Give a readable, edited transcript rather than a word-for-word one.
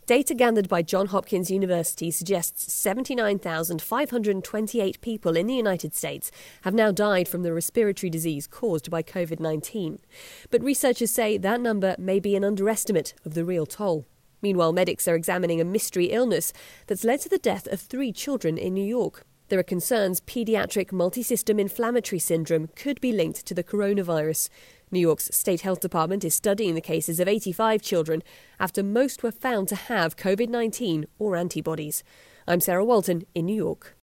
Data gathered by Johns Hopkins University suggests 79,528 people in the United States have now died from the respiratory disease caused by COVID-19. But researchers say that number may be an underestimate of the real toll. Meanwhile, medics are examining a mystery illness that's led to the death of 3 children in New York. There are concerns pediatric multisystem inflammatory syndrome could be linked to the coronavirus. New York's State Health Department is studying the cases of 85 children after most were found to have COVID-19 or antibodies. I'm Sarah Walton in New York.